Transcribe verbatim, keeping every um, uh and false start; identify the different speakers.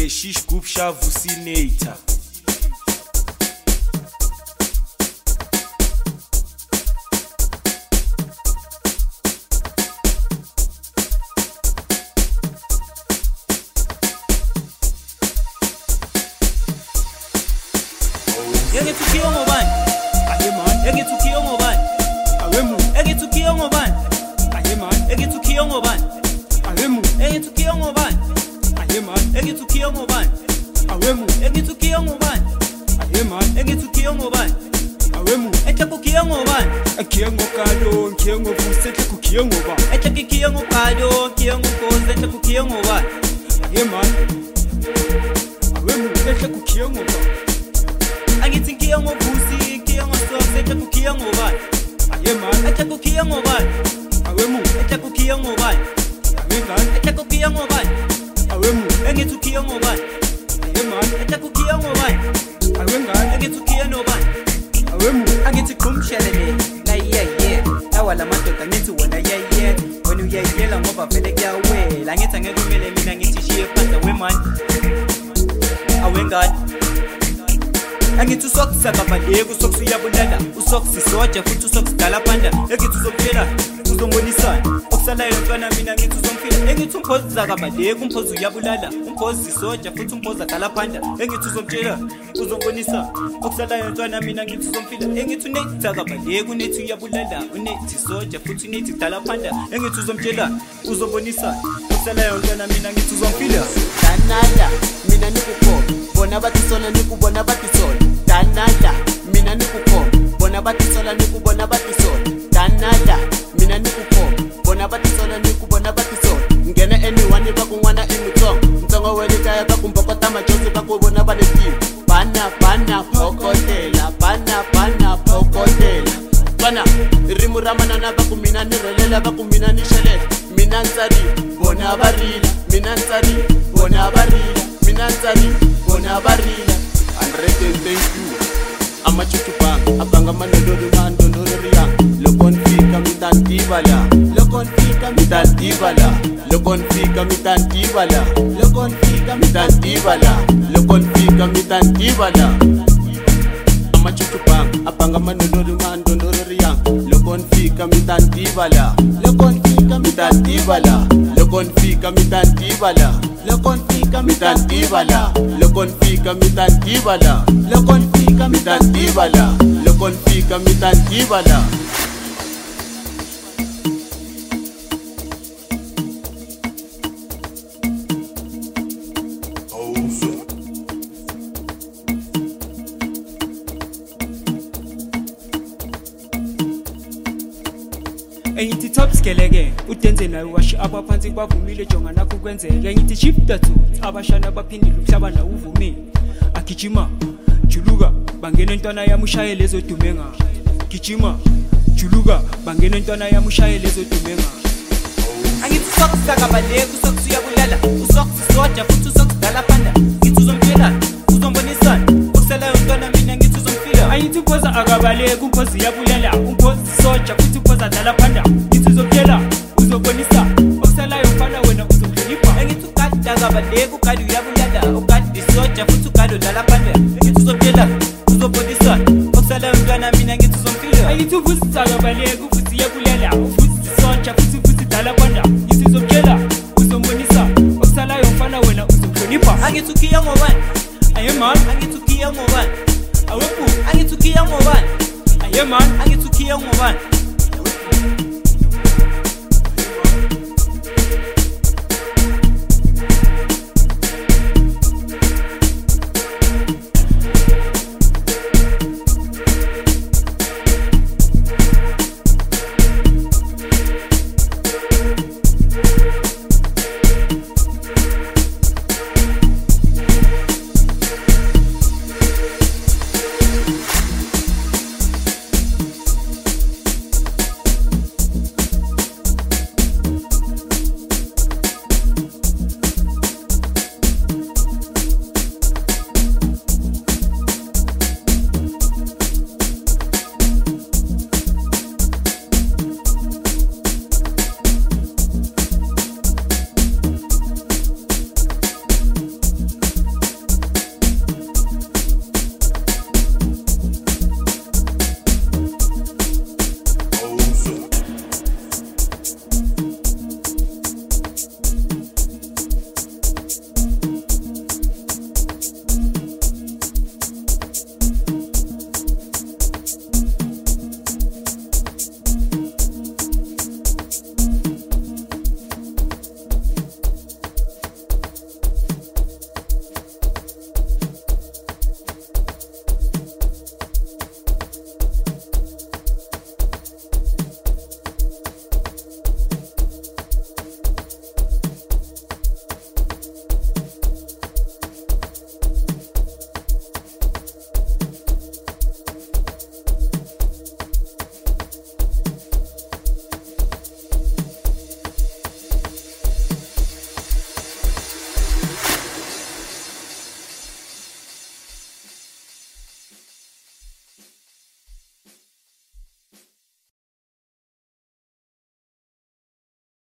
Speaker 1: A shish group shavusinator.
Speaker 2: Ege tukiyo ngobani?
Speaker 1: Aye man.
Speaker 2: Ege tukiyo ngobani?
Speaker 1: Awemu.
Speaker 2: Ege tukiyo ngobani?
Speaker 1: Aye man.
Speaker 2: Ege tukiyo ngobani?
Speaker 1: Awemu.
Speaker 2: Ege tukiyo ngobani?
Speaker 1: Aye man.
Speaker 2: Ege tukiyo ngobani?
Speaker 1: Awemu.
Speaker 2: Ege tukiyo ngobani?
Speaker 1: Aye man.
Speaker 2: Ege tukiyo ngobani?
Speaker 1: Awemu.
Speaker 2: Etle kukiyo ngobani?
Speaker 1: Akiyo ngokalo, nkiyo ngovusi, etle kukiyo ngobani.
Speaker 2: Etle kikiyo ngokalo, kiyo ngokoze, etle kukiyo ngobani?
Speaker 1: Aye man. Awemu. Etle kukiyo ngobani.
Speaker 2: Angithi nkiyo ngovusi, kiyo ngosokse, etle kukiyo ngobani?
Speaker 1: Aye man.
Speaker 2: Etle kukiyo ngobani?
Speaker 1: Awemu.
Speaker 2: Etle kukiyo ngobani?
Speaker 1: Aye man.
Speaker 2: Etle kukiyo ngobani?
Speaker 1: Awemu.
Speaker 2: Engithi ukiyo ngobani?
Speaker 1: Aye man.
Speaker 2: Etle kukiyo ngobani?
Speaker 1: Awe ngani.
Speaker 2: Engithi ukiyo nobani?
Speaker 1: Awemu.
Speaker 2: Angithi qhumshelele la yeah yeah lawa la madoda ngithi wona yeah yeah wena uyayela ngoba vele kuyawela angithi angeke kumele mina ngithi shiye phansi wemani awengani angithi usokisa kabaleka usokisa uyabulala usokisa soja futhi usokisa dala phanda engithi uzomphela uzongonisana okusalayo mfana mina ngithi uzomphila engithi umphoza kabaleka umphoza uyabulala umphoza soja futhi umphoza dala phanda engithi uzomtshela uzongonisana okusalayo mfana mina ngithi uzomphila engithi unethi kabaleka unethi uyabulala unethi soja futhi unethi dala phanda engithi uzomtshela uzobonisana okusalayo mfana mina ngithi uzomphila
Speaker 3: danada mina nikukhona bona bathi sona nikubona bathi sona danada mina nikukhona bona bathi sona nikubona bathi sona danada mina nikukhona bona bathi sona nikubona bathi sona ngena anyone bakun'wana imutsongo ntsongo wele kaya bakumbokota majosi bakubona baletiwe bana bana phokotela bana bana phokotela bana rimu ra manana bakumina ni relela bakumina ni shelela mina ntsari bona barila mina ntsari bona barila mina ntsari bona barila hundred and thank you amachuchupa abanga manodoro mandondoro riya loko nfika mitantibala loko nfika mitantibala loko nfika mitantibala loko nfika mitantibala loko nfika mitantibala amachuchupa abanga manodoro mandondoro riya loko nfika mitantibala loko nfika mitantibala loko nfika mitantibala loko nfika mitantibala loko nfika mitantibala loko nfika mitantibala loko nfika mitantibala
Speaker 1: Engithi top skeleke udenze nayo washi abaphansi bavumile jonga nakho kwenzeke engithi shift that abashana baphindile umhlaba na uvumile agijima juluka bangena intwana yami ushaye lezo dumenga gijima juluka bangena intwana yami ushaye lezo dumenga
Speaker 2: angithi usokisa kabaleka usokisa uyabulala usokisa soja futhi usokisa dala phanda ngithi uzomphela uzombonisana okusalayo mntwana mina ngithi uzomphila
Speaker 1: angithi uphoza akabaleka umphoza uyabulala umphoza soja futhi uphoza dala phanda ngithi uzomphela uzobonisa okusalayo mfana wena uzomhlonipha
Speaker 2: engithi ukade akabaleka ukade uyabulala ukade soja futhi ukade dala phanda ngithi uzomphela uzobonisana okusalayo mntwana mina ngithi uzomphila
Speaker 1: angithi uvusi akabaleka uvusi uyabulala uvusi soja futhi uvusi dala phanda ngithi uzomphela uzombonisa okusalayo mfana wena uzomhlonipha
Speaker 2: angithi ukiya ngobani
Speaker 1: aye man
Speaker 2: angithi ukiya ngobani
Speaker 1: awephu
Speaker 2: angithi ukiya ngobani
Speaker 1: aye man
Speaker 2: angithi ukiya ngobani